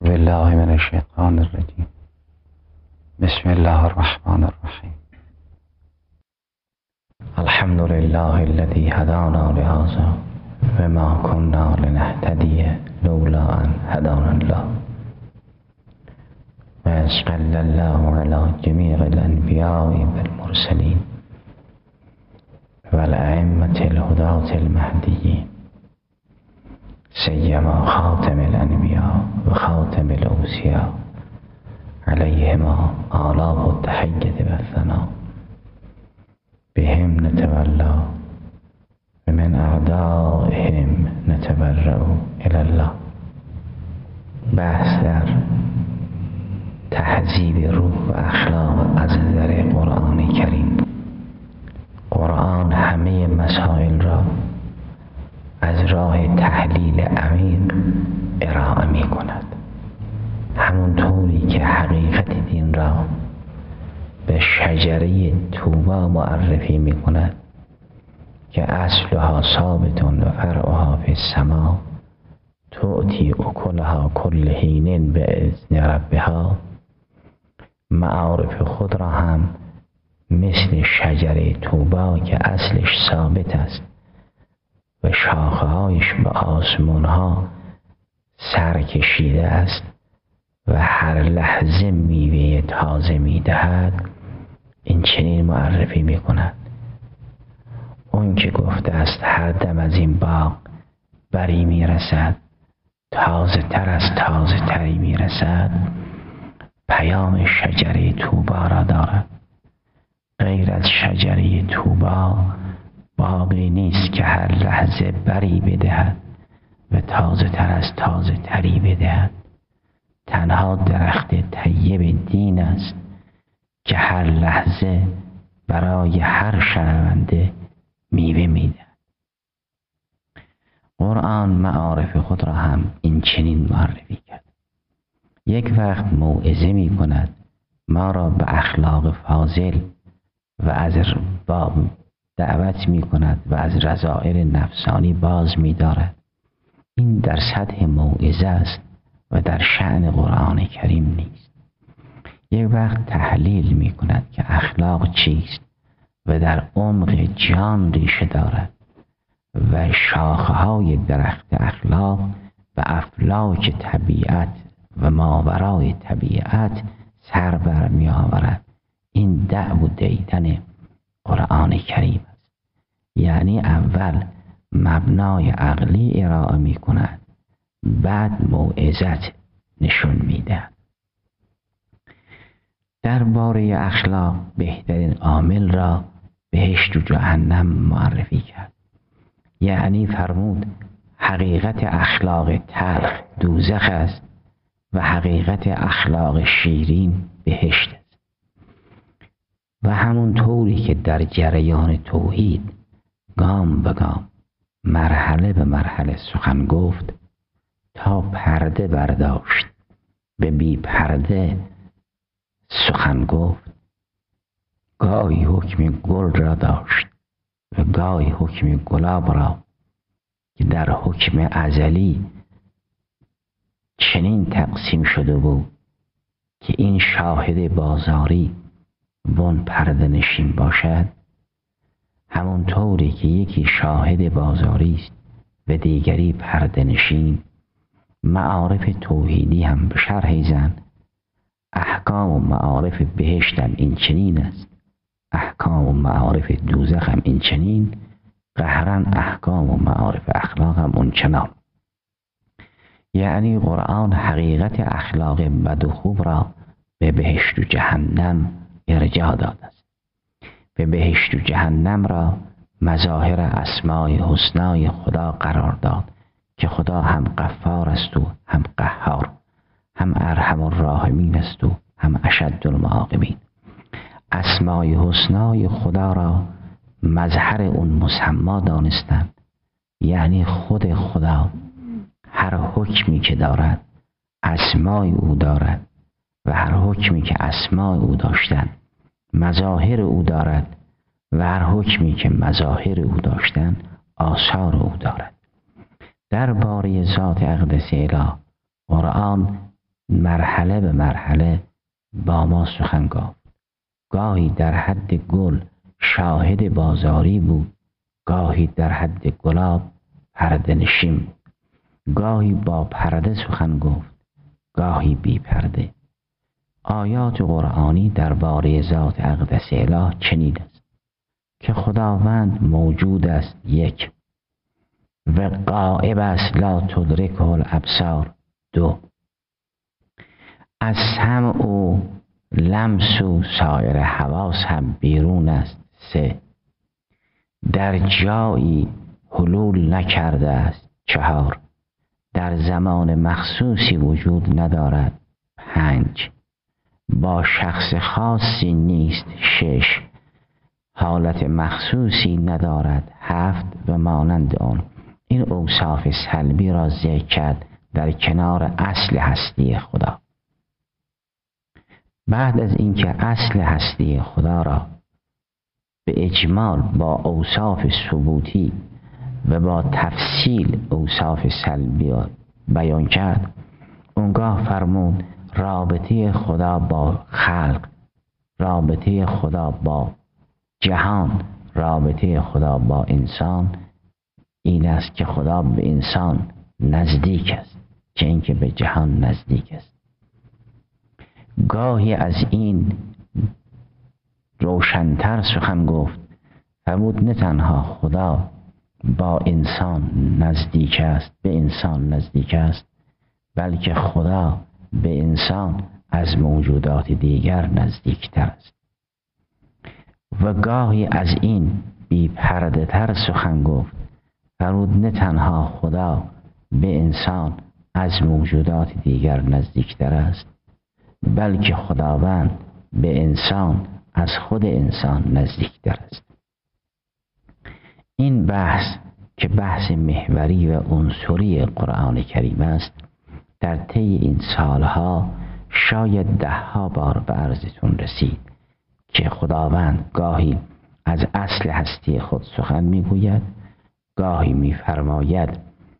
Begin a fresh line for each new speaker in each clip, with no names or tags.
بالله من الشیطان الرجیم. بسم الله الرحمن الرحیم. الحمد لله الذي هدانا لهذا وما كنا لنهتدي لولا أن هدانا الله. وأصلى الله على جميع الأنبياء والمرسلين والأئمة الهداة المهديين، سيما خاتم الأنبياء وخاتم الأوصياء عليهما آلاف التحية والثناء. بهم نتولى ومن أعدائهم نتبرأ إلى الله. بحث در تهذیب روح و اخلاق از نظر قرآن کریم. قرآن همه مسائل را از راه تحلیل عمیق ارائه می کند، همونطوری که حقیقت دین را به شجره طوبی معرفی می کند که اصلها ثابت و فرعها فی السماء تؤتی اکلها کل حین باذن ربها. معارف خود را هم مثل شجره طوبی که اصلش ثابت است و شاخه‌هایش به آسمان‌ها سر کشیده است و هر لحظه میوه تازه می‌دهد، این چنین معرفی می‌کند. اون که گفته است هر دم از این باغ بری می‌رسد، تازه تر از تازه تری می‌رسد، پیام شجره طوبی را دارد. غیر از شجره طوبی باقی نیست که هر لحظه بری بدهد و تازه تر از تازه تری بدهد. تنها درخت طیب دین است که هر لحظه برای هر شنونده میوه میدهد. قرآن معارف خود را هم این چنین معرفی کرد. یک وقت موعظه می کند، ما را به اخلاق فاضل و از باب دعوت می کند و از رذائل نفسانی باز می دارد. این در سطح موعظه است و در شأن قرآن کریم نیست. یک وقت تحلیل می کند که اخلاق چیست و در عمق جان ریشه دارد و شاخه‌های درخت اخلاق و افلاک طبیعت و ماورای طبیعت سر بر می آورد. این دعو و دیدن قرآن کریم است. یعنی اول مبنای عقلی ارائه می کند، بعد موعظت نشون می دهد. درباره اخلاق بهترین عامل را بهشت و جهنم معرفی کرد. یعنی فرمود حقیقت اخلاق تلخ دوزخ است و حقیقت اخلاق شیرین بهشت است. و همون طوری که در جریان توحید گام به گام مرحله به مرحله سخن گفت تا پرده برداشت به بی پرده سخن گفت، گاهی حکم گل را داشت و گاهی حکم گلاب را که در حکم ازلی چنین تقسیم شده بود که این شاهد بازاری وان پرده نشین باشد، همون طوری که یکی شاهد بازاری است و دیگری پرده نشین. معارف توحیدی هم به شرح زن احکام و معارف بهشت هم این چنین است، احکام و معارف دوزخ هم این چنین، قهرن احکام و معارف اخلاق هم اون چنان. یعنی قرآن حقیقت اخلاق بد و خوب را به بهشت و جهنم ارجاع داده است. به بهشت و جهنم را مظاهر اسمای حسنای خدا قرار داد که خدا هم غفار است و هم قهار، هم ارحم الراحمین است و هم اشد المعاقبین. اسمای حسنای خدا را مظهر اون مسما دانستند، یعنی خود خدا هر حکمی که دارد اسمای او دارد و هر حکمی که اسمای او داشتند مظاهر او دارد و هر حکمی که مظاهر او داشتند آثار او دارد. درباره ذات اقدس اله قرآن مرحله به مرحله با ما سخن گفت. گاهی در حد گل شاهد بازاری بود، گاهی در حد گلاب پرده نشین بود. گاهی با پرده سخن گفت، گاهی بی پرده. آیات قرآنی درباره ذات اقدس اله چنین است که خداوند موجود است یک، و غایب است لا تدرکه الابصار دو، از سمع و لمس و سایر حواس هم بیرون است سه، در جایی حلول نکرده است چهار، در زمان مخصوصی وجود ندارد پنج، با شخص خاصی نیست شش، حالت مخصوصی ندارد هفت و مانند آن. این اوصاف سلبی را ذکر کرد در کنار اصل هستی خدا. بعد از اینکه اصل هستی خدا را به اجمال با اوصاف ثبوتی و با تفصیل اوصاف سلبی بیان کرد، اونگاه فرمود رابطه خدا با خلق، رابطه خدا با جهان، رابطه خدا با انسان این است که خدا به انسان نزدیک است چه اینکه به جهان نزدیک است. گاهی از این روشن‌تر سخن گفت، فرمود نه تنها خدا با انسان نزدیک است، به انسان نزدیک است، بلکه خدا به انسان از موجودات دیگر نزدیکتر است. و گاهی از این بی پرده تر سخن گفت، فرمود نه تنها خدا به انسان از موجودات دیگر نزدیکتر است، بلکه خداوند به انسان از خود انسان نزدیکتر است. این بحث که بحث محوری و عنصری قرآن کریم است، در طی این سالها شاید 10 بار به عرضتون رسید که خداوند گاهی از اصل هستی خود سخن میگوید، گاهی میفرماید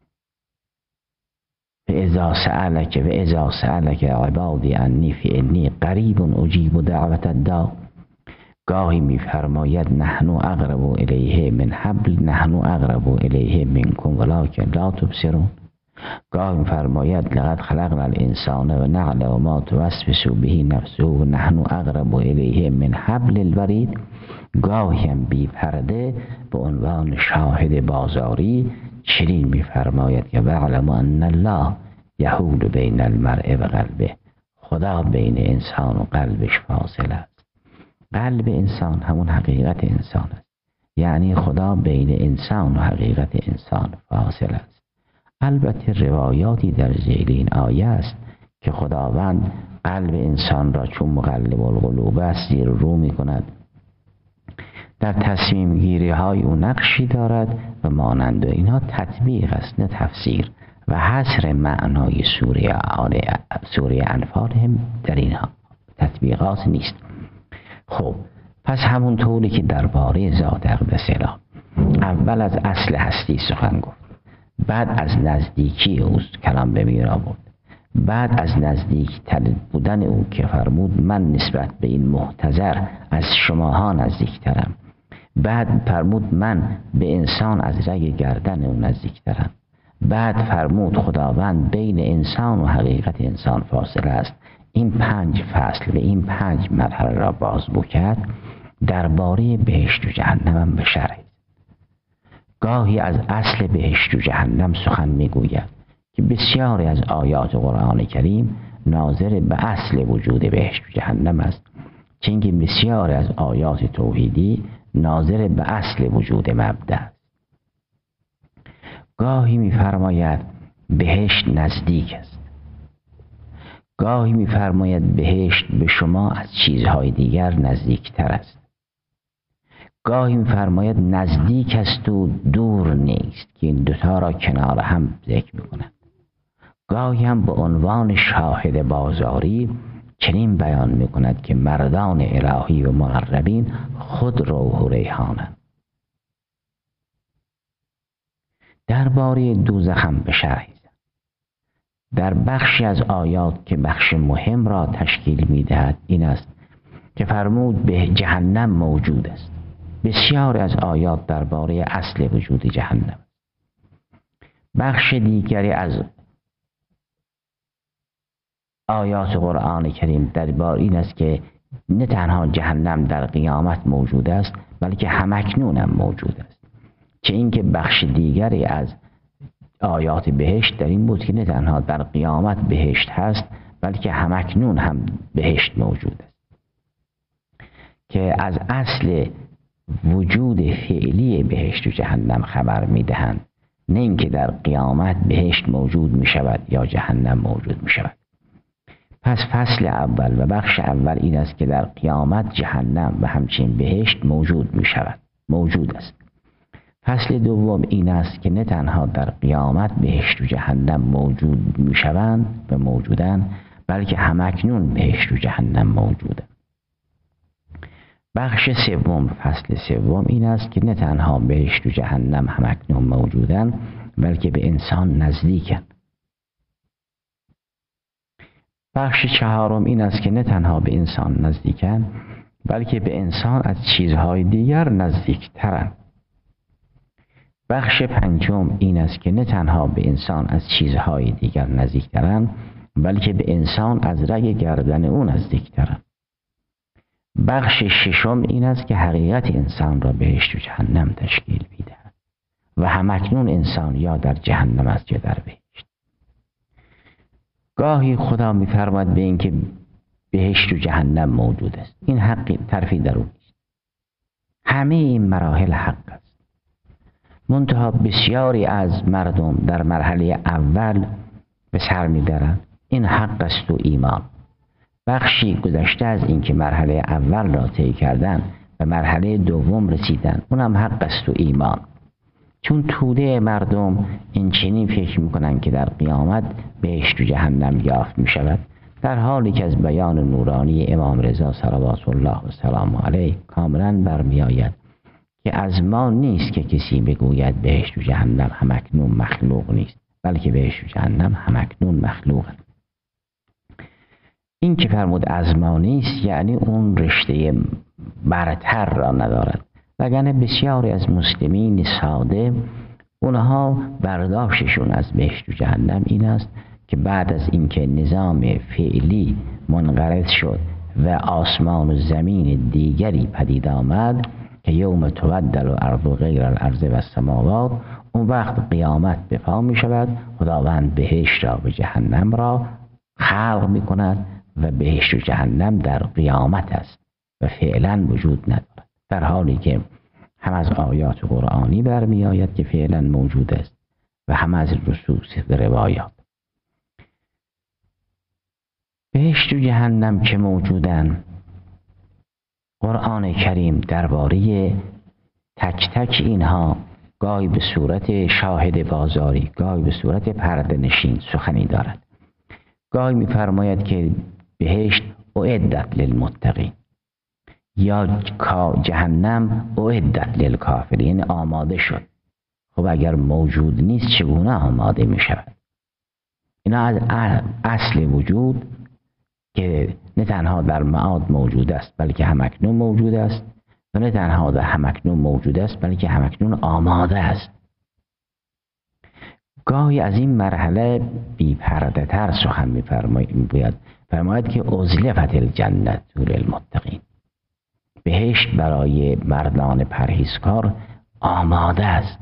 فاذا سألك عبادی عنی فانی قریب اجیب دعوت الداع، گاهی میفرماید نحن اقرب الیه من حبل منکم ولکن لا تبصرون، گاهی میفرماید لقد خلقنا الانسان و نعلم ما توسوس به نفسه و نحن اقرب الیه من حبل الورید. گاهی هم بی پرده به عنوان شاهد بازاری چنین میفرماید که واعلم ان الله یحول بین المرء و قلبه، خدا بین انسان و قلبش فاصل است. قلب انسان همون حقیقت انسان است، یعنی خدا بین انسان و حقیقت انسان فاصل است. البته روایاتی در ذیل این آیه است که خداوند قلب انسان را چون مقلب القلوب است زیر رو می کند، در تصمیم گیری های او نقشی دارد و مانند اینها تطبیق است نه تفسیر و حصر معنای سوره انفال هم در اینها تطبیقات نیست. خب پس همون طوری که درباره ذات اقدس اله اول از اصل هستی سخن گفت، بعد از نزدیکی او کلام به میان آورد، بعد از نزدیک تر بودن او که فرمود من نسبت به این محتضر از شماها نزدیکترم، بعد فرمود من به انسان از رگ گردن او نزدیکترم، بعد فرمود خداوند بین انسان و حقیقت انسان فاصله است. این 5 فصل و این 5 مرحله را بازگو کرد درباره بهشت و جهنم هم به شرح. گاهی از اصل بهشت و جهنم سخن میگوید که بسیاری از آیات قرآن کریم ناظر به اصل وجود بهشت و جهنم است، چنانکه بسیاری از آیات توحیدی ناظر به اصل وجود مبدأ است. گاهی میفرماید بهشت نزدیک است، گاهی میفرماید بهشت به شما از چیزهای دیگر نزدیکتر است، گاهی میفرماید نزدیک است و دور نیست که این دوتا را کنار هم ذکر میکند. گاهی هم به عنوان شاهد بازاری چنین بیان میکند که مردان الهی و مقربین خود روح و ریحانند. درباره دوزخ هم به شرح زد. در بخشی از آیات که بخش مهم را تشکیل می‌دهد این است که فرمود به جهنم موجود است. بسیار از آیات درباره اصل وجود جهنم. بخش دیگری از آیات قرآن کریم درباره این است که نه تنها جهنم در قیامت موجود است بلکه همکنون هم موجود است. چه اینکه بخش دیگری از آیات بهشت در این بود که نه تنها در قیامت بهشت هست بلکه همکنون هم بهشت موجود است، که از اصل وجود فعلی بهشت و جهنم خبر میدهند، نه اینکه در قیامت بهشت موجود می شود یا جهنم موجود می شود. پس فصل اول و بخش اول این است که در قیامت جهنم و همچنین بهشت موجود است. فصل دوم این است که نه تنها در قیامت بهشت و جهنم موجود می شوند و موجودند بلکه همکنون بهشت و جهنم موجودند. بخش سوم فصل سوم این است که نه تنها بهشت و جهنم همکنون موجودند بلکه به انسان نزدیکند. بخش چهارم این است که نه تنها به انسان نزدیکند بلکه به انسان از چیزهای دیگر نزدیکترند. بخش پنجم این است که نه تنها به انسان از چیزهای دیگر نزدیکترند بلکه به انسان از رگ گردن او نزدیکترند. بخش ششم این است که حقیقت انسان را بهشت و جهنم تشکیل می‌دهد و همکنون انسان یا در جهنم است یا در بهشت. گاهی خدا می‌فرماید به این که بهشت و جهنم موجود است. این حقی طرفی در او نیست. همه این مراحل حق است. منتها بسیاری از مردم در مرحله اول به سر می‌برند این حق است و ایمان. بخشی گذشته از این که مرحله اول را طی کردن و مرحله دوم رسیدن اونم حق است و ایمان. چون توده مردم این چنین فکر میکنن که در قیامت بهشت و جهنم یافت میشود، در حالی که از بیان نورانی امام رضا صلوات الله و سلام علیه کاملا برمیآید که از ما نیست که کسی بگوید بهشت و جهنم همکنون مخلوق نیست، بلکه بهشت و جهنم همکنون مخلوق است. این که فرمود از ما نیست یعنی اون رشته برتر را ندارد، وگرنه بسیاری از مسلمین ساده اونها برداشتشون از بهشت و جهنم این است که بعد از اینکه نظام فعلی منقرض شد و آسمان و زمین دیگری پدید آمد که یوم تبدل الارض غیر الارض و السماوات، اون وقت قیامت به پا می شود، خداوند بهشت را و جهنم را خلق می کند و بهشت و جهنم در قیامت است و فعلا وجود ندارد، در حالی که هم از آیات قرآنی برمی آید که فعلا موجود است و هم از نصوص روایات. بهشت و جهنم که موجودن، قرآن کریم درباره تک تک اینها گاهی به صورت شاهد بازاری، گاهی به صورت پرده نشین سخنی دارد. گاهی می‌فرماید که بهشت اعدت للمتقین یا جهنم اعدت للکافرین، آماده شد. خب اگر موجود نیست چگونه آماده می شود؟ اینا از اصل وجود که نه تنها در معاد موجود است بلکه همکنون موجود است و نه تنها در همکنون موجود است بلکه همکنون آماده است. گاهی از این مرحله بی پرده تر سخن می‌فرماید که ازلفت الجنت للمتقین، بهشت برای مردان پرهیزکار آماده است.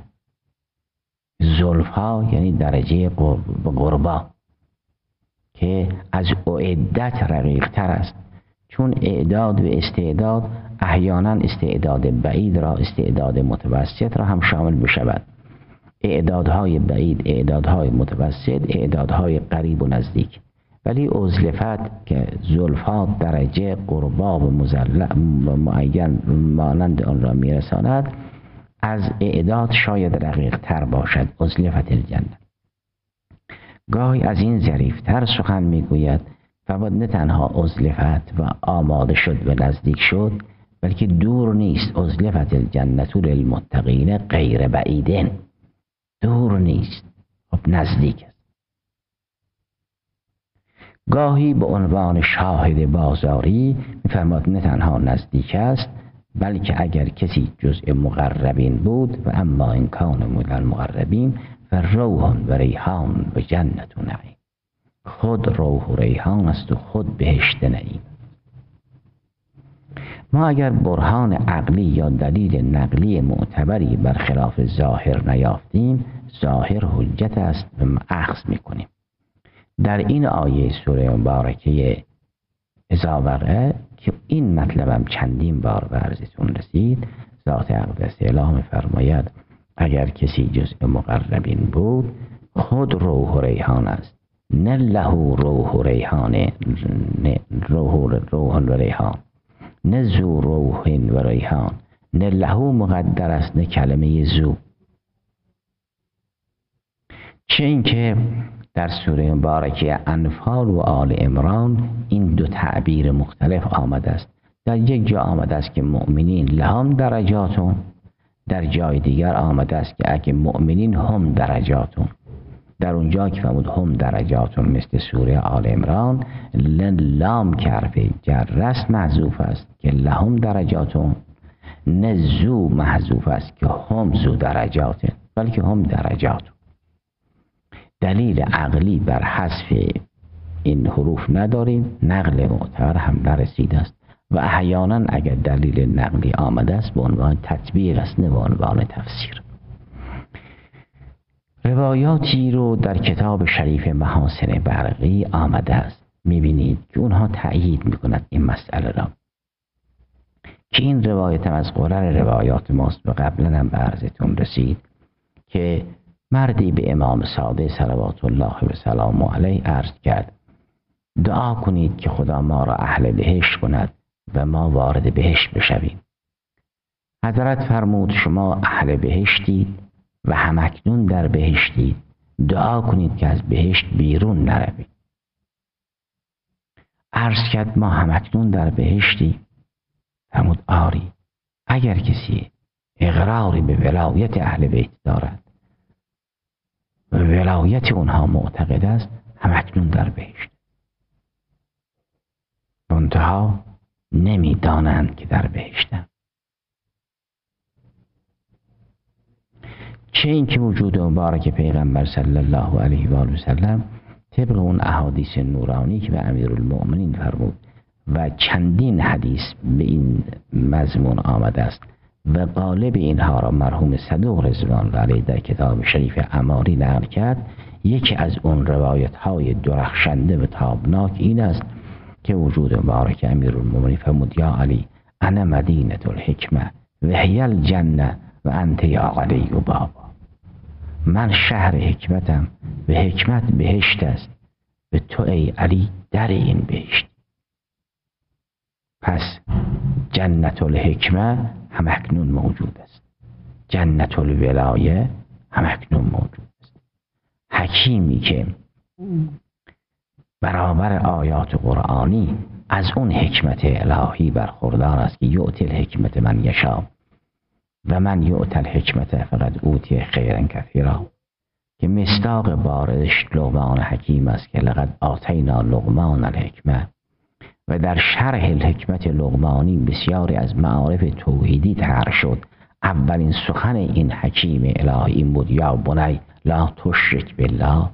زلفا یعنی درجه قربا که از اعدت رقیق تر است، چون اعداد و استعداد احیانا استعداد بعید را، استعداد متوسط را هم شامل بشود. اعدادهای بعید، اعدادهای متوسط، اعدادهای قریب و نزدیک. ولی ازلفت که زلفا درجه قربا و معین مانند آن را میرساند، از اعداد شاید رقیق تر باشد. ازلفت الجنه گاهی از این ظریفتر سخن میگوید و نه تنها ازلفت و آماده شد و نزدیک شد بلکه دور نیست. ازلفت الجنه للمتقین غیر بعیدن، دور نیست، خب نزدیک است. گاهی به عنوان شاهد بازاری می‌فرماد نه تنها نزدیک است بلکه اگر کسی جزء مقربین بود و اما این کان من المقربین فروح و ریحان و جنت و نعیم، خود روح و ریحان است و خود بهشت نعیم. ما اگر برهان عقلی یا دلیل نقلی معتبری برخلاف ظاهر نیافتیم، ظاهر حجت است و ما اخذ میکنیم. در این آیه سوره مبارکه اذا وقع که این مطلبم چندین بار به عرضتون رسید، ذات اقدس اله می‌فرماید اگر کسی جزء مقربین بود خود روح و ریحان است، نه له روح و ریحان، نه روح و ریحان، نه زو روح و ریحان، نه له مقدر است نه کلمه زو. چه اینکه در سوره مبارکه انفال و آل عمران این دو تعبیر مختلف آمده است. در یک جا آمده است که مؤمنین لهم درجاتون، در جای دیگر آمده است که اگه مؤمنین هم درجاتون. در اونجا که فرمود هم درجاتون مثل سوره آل عمران، لام که حرف جر است محذوف است که لهم درجاتون، نه زو محذوف است که هم زو درجاتون، بلکه هم درجاتون. دلیل عقلی بر حذف این حروف نداریم، نقل معتبر هم نرسیده است و احیانا اگر دلیل نقلی آمده است به عنوان تطبیق است نه به عنوان تفسیر. روایاتی رو در کتاب شریف محاسن برقی آمده است، میبینید که اونها تأیید میکند این مسئله را که این روایت هم از قرر روایات ماست و قبلا هم به عرضتون رسید که مردی به امام صادق صلوات الله و سلام علیه عرض کرد دعا کنید که خدا ما را اهل بهشت کند و ما وارد بهشت بشویم. حضرت فرمود شما اهل بهشتید و همکنون در بهشتید، دعا کنید که از بهشت بیرون نروید. عرض کرد ما همکنون در بهشتیم؟ فرمود آری، اگر کسی اقراری به ولایت اهل بیت دارد و ولایت اونها معتقد است همکنون در بهشت، منتها نمیدانند که در بهشتند. چه این که وجود مبارک پیغمبر صلی الله علیه و آله و سلم طبق اون احادیث نورانی که به امیرالمؤمنین فرمود و چندین حدیث به این مضمون آمده است و غالب اینها را مرحوم صدوق رضوان الله علیه در کتاب شریف اعماری نقل کرد. یکی از اون روایت های درخشنده و تابناک این است که وجود مبارک امیرالمؤمنین فرمود یا علی انا مدینه الحکمه و هی الجنه و انت یا علی و بابا، من شهر حکمتم و حکمت بهشت است و تو ای علی در این بهشت. پس جنت الحکمه همکنون موجود است، جنت الولایه همکنون موجود است. حکیمی که برابر آیات قرآنی از اون حکمت الهی برخوردار است که یؤتی الحکمت من یشاء و من یؤتی الحکمت فقد اوتی خیرا کثیرا، که مصداق بارش لقمان حکیم است که لقد آتینا لقمان الحکمه. و در شرح الحکمت لقمانی بسیاری از معارف توحیدی طرح شد. اولین سخن این حکیم الهی این بود یا بنی لا تشرک بالله.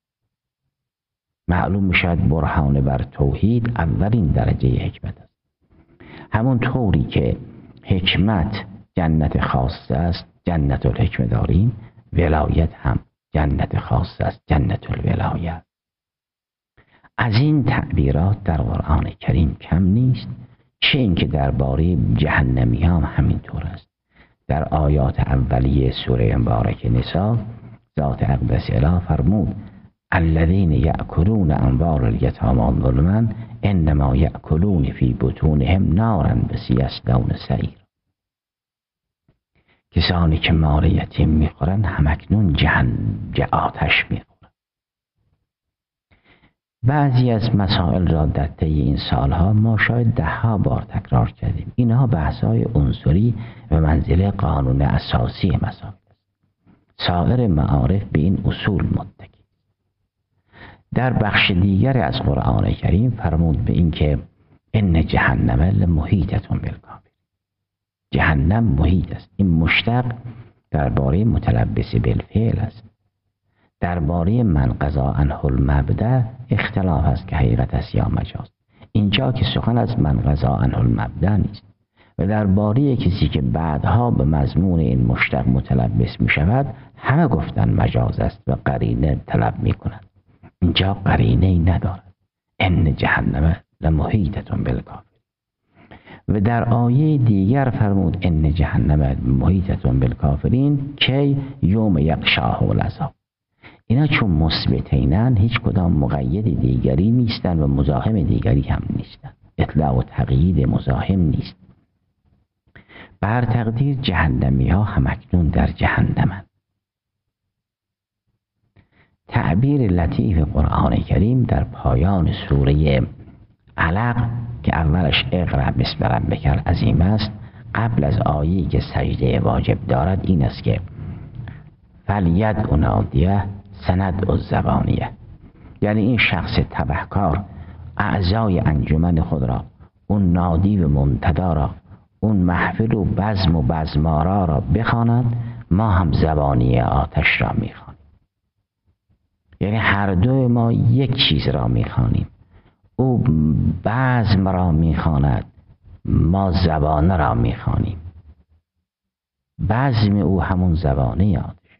معلوم میشد برهان بر توحید اولین درجه حکمت است. همون طوری که حکمت جنت خاصه است، جنت الحکمه داریم، ولایت هم جنت خاصه است، جنت الولایه. از این تعبیرات در قرآن کریم کم نیست. چه اینکه درباره جهنمی هم همینطور است. در آیات اولیه سوره مبارک نساء ذات اقدس اله فرمود الذین یأکلون اموال الیتامی ظلما انما یأکلون فی بطونهم نارا وسیصلون سعیر. کسانی که مال یتیم میخورن همکنون آتش میخورن. بعضی از مسائل را در طی این سالها ما شاید 10 بار تکرار کردیم. اینها بحث‌های عنصری و منزله قانون اساسی مسائل است. سایر معارف به این اصول متکی. در بخش دیگر از قرآن کریم فرمود به این که ان جهنم لمحیطة بالکافرین. جهنم محیط است. این مشتق درباره متلبس بالفعل است. درباره من قضا عنه المبدأ اختلاف است که حقیقت است یا مجاز. اینجا که سخن از من قضا عنه المبدأ نیست و درباره کسی که بعدها به مضمون این مشتق متلبس می شود همه گفتن مجاز است و قرینه طلب می کند. اینجا قرینه ای ندارد. ان جهنم لمحیطة بالکافرین. و در آیه دیگر فرمود ان جهنم محیطة بالکافرین که یوم یغشاهم العذاب. اینا چون مثبتینن هیچ کدام مقید دیگری نیستن و مزاحم دیگری هم نیستن. اطلاع و تقیید مزاحم نیست. بر تقدیر جهنمی ها همکنون در جهنمند. تعبیر لطیف قرآن کریم در پایان سوره علق که اولش اقرأ بسم ربک العظیم است، قبل از آیه‌ای که سجده واجب دارد این است که فلیدع نادیه سندع الزبانیه. یعنی این شخص تبهکار اعضای انجمن خود را، اون نادی و منتدا را، اون محفل و بزم و بزمارا را بخواند، ما هم زبانیه آتش را میخوانیم. یعنی هر دو ما یک چیز را میخوانیم. او بزم را میخواند، ما زبانه را میخوانیم. بزم او همون زبانه آتش،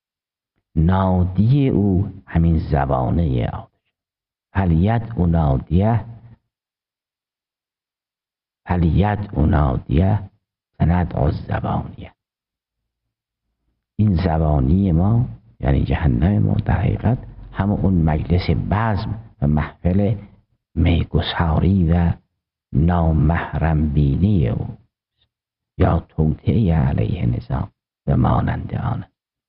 نادی او همین زبانه آتش. فلیدع نادیه سندع الزبانیه. این زبانی ما یعنی جهنم ما در حقیقت همون اون مجلس بزم و محفل میگساری و نامحرم بینی او یا توطئه علیه نظام و مانند آن.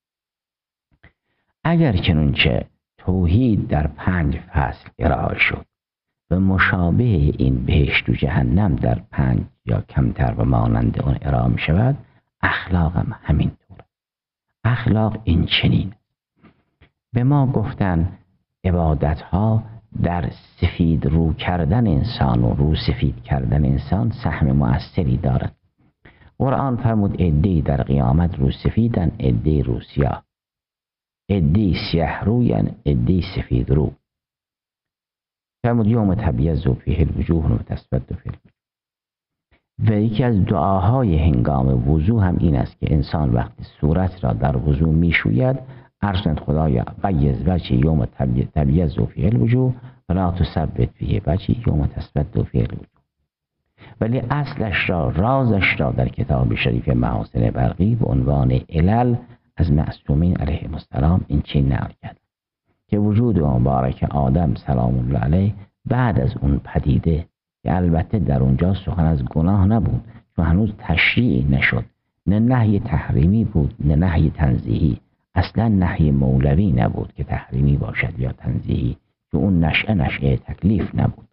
اگر چنانچه توحید در 5 فصل ارائه شد و مشابه این بهشت و جهنم در 5 یا کمتر و مانند آن ارائه می شود، اخلاق هم همین طور. اخلاق این چنین. به ما گفتن عبادت ها در سفید رو کردن انسان و رو سفید کردن انسان سهم مؤثری دارد. قرآن فرمود عده‌ای در قیامت رو سفیدن، عده‌ای رو سیاه، عده‌ای سیاه روین، عده‌ای سفید رو. فرمود یوم تبیض فیه الوجوه و تسود فیه الوجوه. و یکی از دعاهای هنگام وضو هم این است که انسان وقتی صورت را در وضو میشوید عرض کند خدایا بیض وجهی یوم تبیض فیه الوجوه ولا تسود فیه وجهی یوم تسود فیه الوجوه. ولی اصلش را، رازش را در کتاب شریف محاسن برقی به عنوان علل از معصومین علیهم السلام این چین نقل کرد که وجود مبارک آدم سلام الله علیه بعد از اون پدیده که البته در اونجا سخن از گناه نبود چون هنوز تشریعی نشد، نه نهی تحریمی بود نه نهی تنزیهی، اصلا نهی مولوی نبود که تحریمی باشد یا تنزیهی، که اون نشأه تکلیف نبود.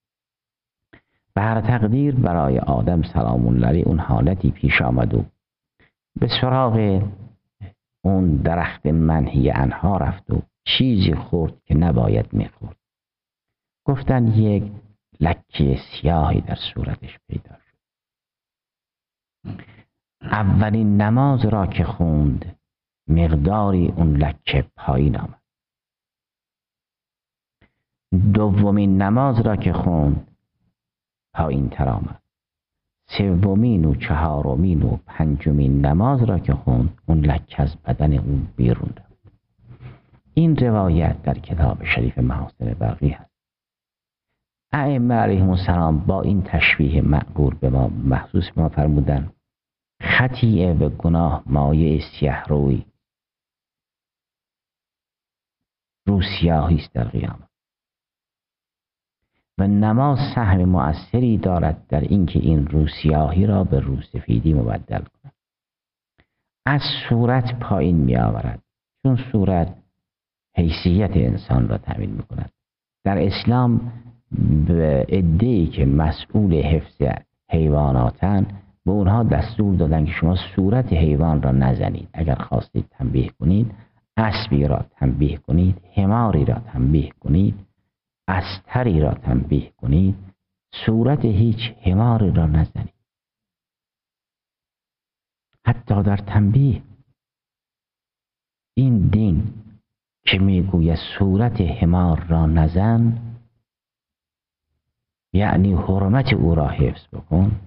بر تقدیر برای آدم سلام الله علیه اون حالتی پیش آمد و به سراغ اون درخت منهی عنها رفت و چیزی خورد که نباید میخورد. گفتن یک لکه سیاهی در صورتش پیدا شد. اولین نماز را که خوند مقداری اون لکه پایین آمد. دومین نماز را که خوند پایین تر آمد. سومین و چهارمین و پنجمین نماز را که خوند اون لکه از بدن اون بیرون رفت. این روایت در کتاب شریف محاسن برقی هست. ائمه علیهم السلام با این تشبیه معقول به ما محسوس ما فرمودن خطیئه و گناه مایه سیاه روی رو سیاهی است در قیامت و نماز سهم مؤثری دارد در اینکه این رو سیاهی را به رو سفیدی مبدل کند. از صورت پایین می آورد چون صورت حیثیت انسان را تأمین می کند. در اسلام به عده‌ای که مسئول حفظ حیواناتن به اونها دستور دادن که شما صورت حیوان را نزنید، اگر خواستید تنبیه کنید اسبی را تنبیه کنید، حماری را تنبیه کنید، استری را تنبیه کنید، صورت هیچ حماری را نزنید. حتی در تنبیه این دین که میگوید صورت حمار را نزن، یعنی حرمت او را حفظ بکن.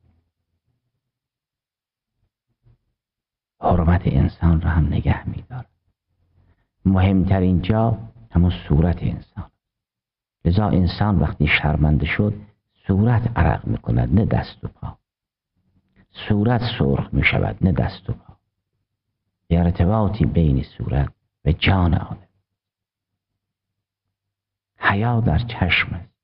حرمت انسان را هم نگه می‌دارد. مهمترین جا همون صورت انسان. لذا انسان وقتی شرمنده شد صورت عرق می‌کند، نه دست و پا. صورت سرخ می‌شود، نه دست و پا. ارتباطی بین صورت و جان آدم. حیا در چشم است.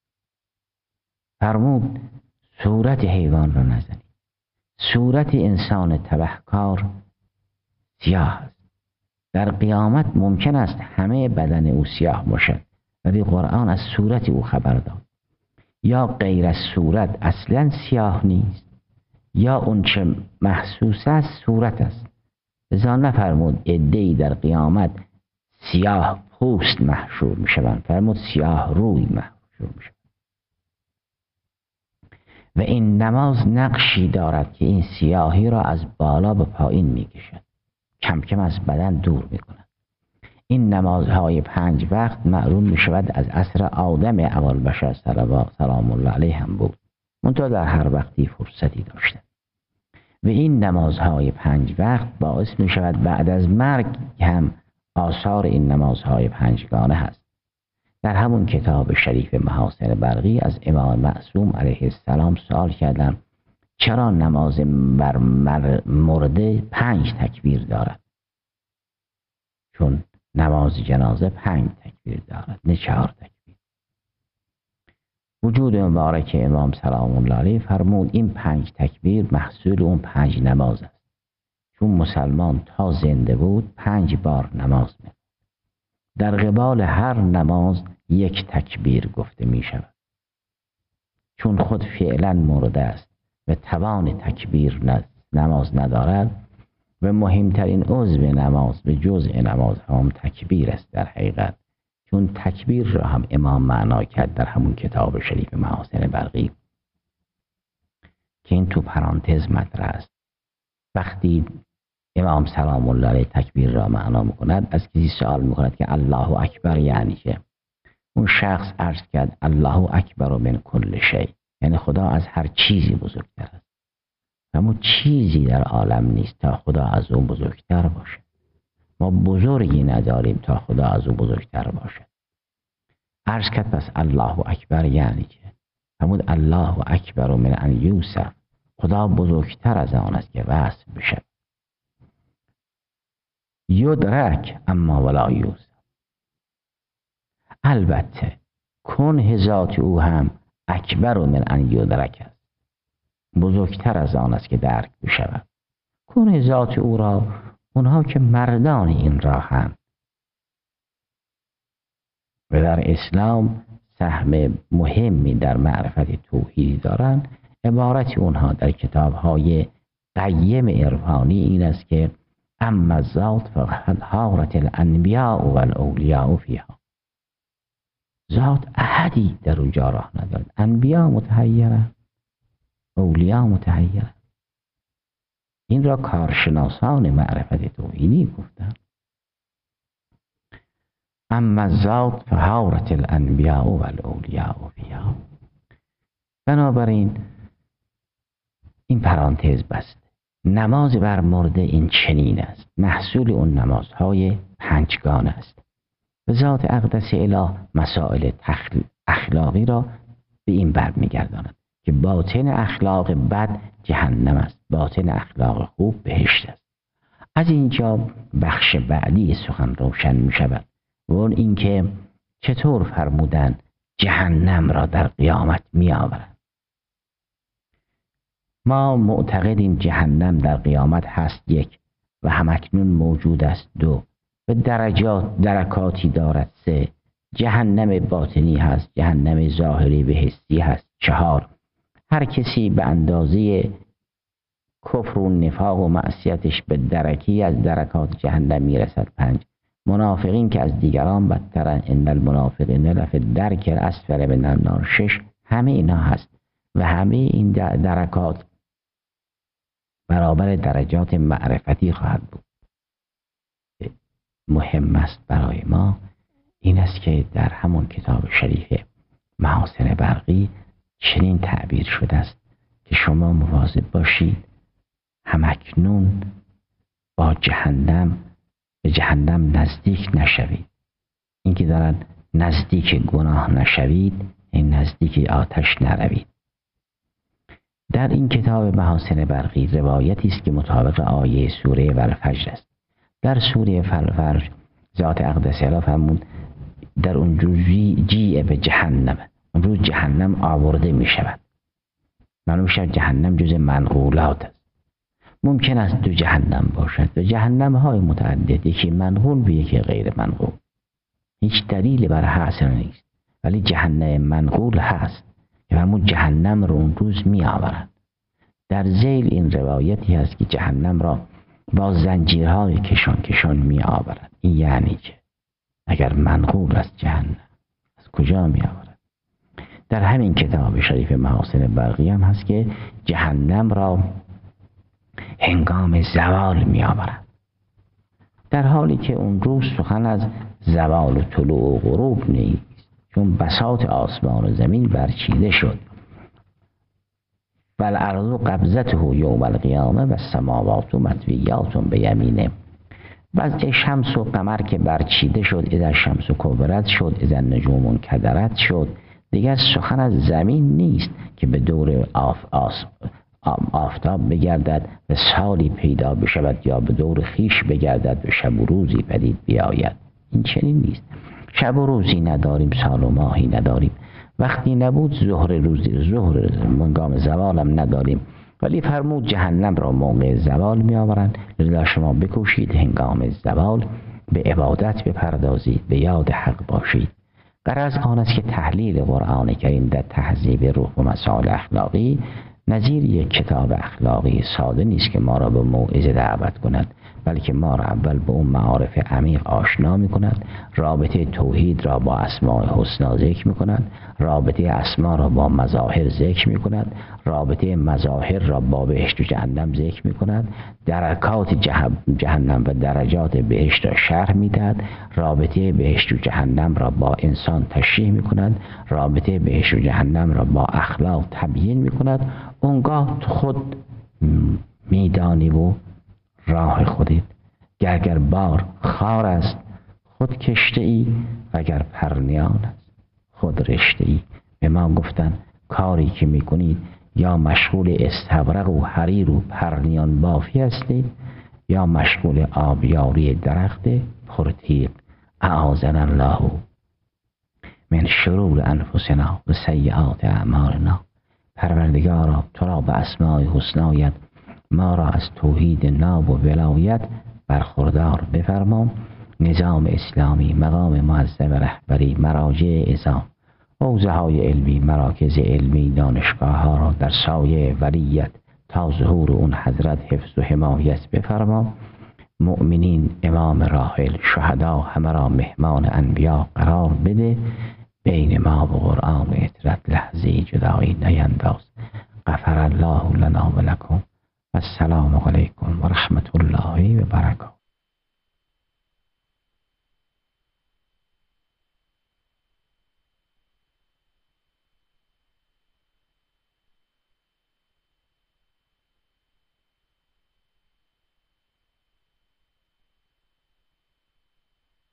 فرمود صورت حیوان را نزنید. صورت انسان تبهکار سیاه است. در قیامت ممکن است همه بدن او سیاه باشد، ولی قرآن از صورت او خبر داد. یا غیر از صورت اصلا سیاه نیست، یا اون چه محسوس است صورت است. لذا نفرمود عده‌ای در قیامت سیاه پوست محشور میشوند، فرمود سیاه روی محشور میشوند. و این نماز نقشی دارد که این سیاهی را از بالا به پایین میکشد، کم کم از بدن دور میکند. این نمازهای 5 وقت معلوم میشود از عصر آدم ابوالبشر سلام الله علیه هم بود، منتها در هر وقتی فرصتی داشته. و این نمازهای 5 وقت باعث میشود بعد از مرگ هم آثار این نمازهای 5 گانه هست. در همون کتاب شریف محاسن برقی از امام معصوم علیه السلام سوال کردم چرا نماز بر مرده 5 تکبیر دارد؟ چون نماز جنازه 5 تکبیر دارد، نه 4 تکبیر. وجود مبارک امام سلام الله علیه فرمود این 5 تکبیر محصول اون 5 نماز است. چون مسلمان تا زنده بود 5 بار نماز می‌خواند. در قبال هر نماز 1 تکبیر گفته می شود. چون خود فعلا مرده است و توان تکبیر نماز ندارد و مهمترین عضو نماز و جزء نماز هم تکبیر است در حقیقت. چون تکبیر را هم امام معنا کرد در همون کتاب شریف محاسن برقی که این تو پرانتز مطرح است. وقتی امام سلام الله علیه تکبیر را معنا میکند، از کسی سوال میکند که الله اکبر یعنی چه؟ اون شخص عرض کرد الله اکبر من کل شیء، یعنی خدا از هر چیزی بزرگتر است. اما چیزی در عالم نیست تا خدا از اون بزرگتر باشه. ما بزرگی نداریم تا خدا از اون بزرگتر باشه. عرض کرد پس الله اکبر یعنی چه؟ فرمود الله اکبر من ان یوصف، خدا بزرگتر از آن است که وصف بشه. یدرک اما ولا یوصف، البته کنه ذات او هم اکبر من ان یدرک است، بزرگتر از آن است که درک بشود. کنه ذات او را اونها که مردان این راهند و در اسلام سهم مهمی در معرفت توحید دارند، عبارت اونها در کتاب‌های قیم عرفانی این است که اما الذات فقد حارت الانبیاء و الاولیاء فیها. ذات احدی در اونجا راه ندارد. انبیا متحیرند، اولیا متحیرند. این را کارشناسان معرفت توحیدی گفتند. اما الذات فحارت الانبیاء و الاولیاء فیها. بنابراین این پرانتز بسته. نماز بر مرده این چنین است، محصول اون نمازهای 5 گانه است. به ذات اقدس اله مسائل اخلاقی را به این بر میگرداند که باطن اخلاق بد جهنم است، باطن اخلاق خوب بهشت است. از اینجا بخش بعدی سخن روشن می شود و اون اینکه چطور فرمودن جهنم را در قیامت می آورند. ما معتقدیم جهنم در قیامت هست 1 و همکنون موجود است 2 و درکاتی دارد 3. جهنم باطنی هست، جهنم ظاهری و حسی هست 4. هر کسی به اندازه کفر و نفاق و معصیتش به درکی از درکات جهنم میرسد. 5 منافقین که از دیگران بدترن، ان المنافقین لفی الدرک الاسفل من النار. 6 همه اینا هست و همه این درکات برابر درجات معرفتی خواهد بود. مهم است برای ما این است که در همون کتاب شریف محاسن برقی چنین تعبیر شده است که شما مواظب باشید همکنون با به جهنم نزدیک نشوید. این که دارن نزدیک گناه نشوید، این نزدیک آتش نروید. در این کتاب محاسن برقی روایتی است که مطابق آیه سوره والفجر است. در سوره والفجر ذات اقدس اعلی فرمود در اون روز جیع به جهنم، اون روز جهنم آورده می شود. معلوم شد جهنم جز منقولات است. ممکن است 2 جهنم باشد و جهنم های متعدد، یکی منقول و یکی غیر منقول. هیچ دلیل بر حاصل نیست، ولی جهنم منقول هست که همون جهنم رو اون روز می آورد. در ذیل این روایتی هست که جهنم را با زنجیرهای کشان می آورد. این یعنی چه؟ اگر منقول است جهنم از کجا می آورد؟ در همین کتاب شریف محاسن برقی هم هست که جهنم را هنگام زوال می آورد، در حالی که اون روز سخن از زوال و طلوع و غروب نیست، چون بساط آسمان و زمین برچیده شد. والارض قبضته یوم القیامه و السماوات مطویات بیمینه. بعد شمس و قمر که برچیده شد، اذا شمس کورت شد، اذا نجوم انکدرت شد، دیگر سخن از زمین نیست که به دور آفتاب بگردد و سالی پیدا بشود یا به دور خیش بگردد و شب و روزی پدید بیاید. این چنین نیست. شب و روزی نداریم، سال و ماهی نداریم. وقتی نبود ظهر منگام زوال هم نداریم، ولی فرمود جهنم را موقع زوال می آورند. لذا شما بکوشید هنگام زوال به عبادت بپردازید، به یاد حق باشید. غرض آن است که تحلیل قرآن کریم در تهذیب روح و مسائل اخلاقی نظیر یک کتاب اخلاقی ساده نیست که ما را به موعظه دعوت کند، بلکه ما را اول به اون معارف عمیق آشنا می کند، رابطه توحید را با اسماء حسنا ذکر می کند، رابطه اسما را با مظاهر ذکر می کند، رابطه مظاهر را با بهشت و جهنم ذکر می کند، درکات جهنم و درجات بهشت را شرح می دهد، رابطه بهشت و جهنم را با انسان تشریح می کند، رابطه بهشت و جهنم را با اخلاق تبیین می کند. اونگاه خود میدانی و راه خودت، گر بار خار است خود کشته ای و گر پرنیان است خود رشته ای. به ما گفتن کاری که میکنید یا مشغول استبرق و حریر و پرنیان بافی هستید یا مشغول آبیاری درخت پرتیغ. اعاذنا الله من شرور انفسنا و سیئات اعمالنا. پروردگارا تو را به اسماء حسنایت ما را از توحید ناب و ولایت برخوردار بفرما. نظام اسلامی، مقام معظم رهبری، مراجع اعظام، حوزه های علمی، مراکز علمی، دانشگاه ها را در سایه ولیت تا ظهور اون حضرت حفظ و حمایت بفرما. مؤمنین، امام راحل، شهدا همه را مهمان انبیا قرار بده. بین ما و قرآن و اطرت لحظه جدایی نینداز. غفر الله لنا و لکم. السلام علیکم و رحمت الله و برکاته.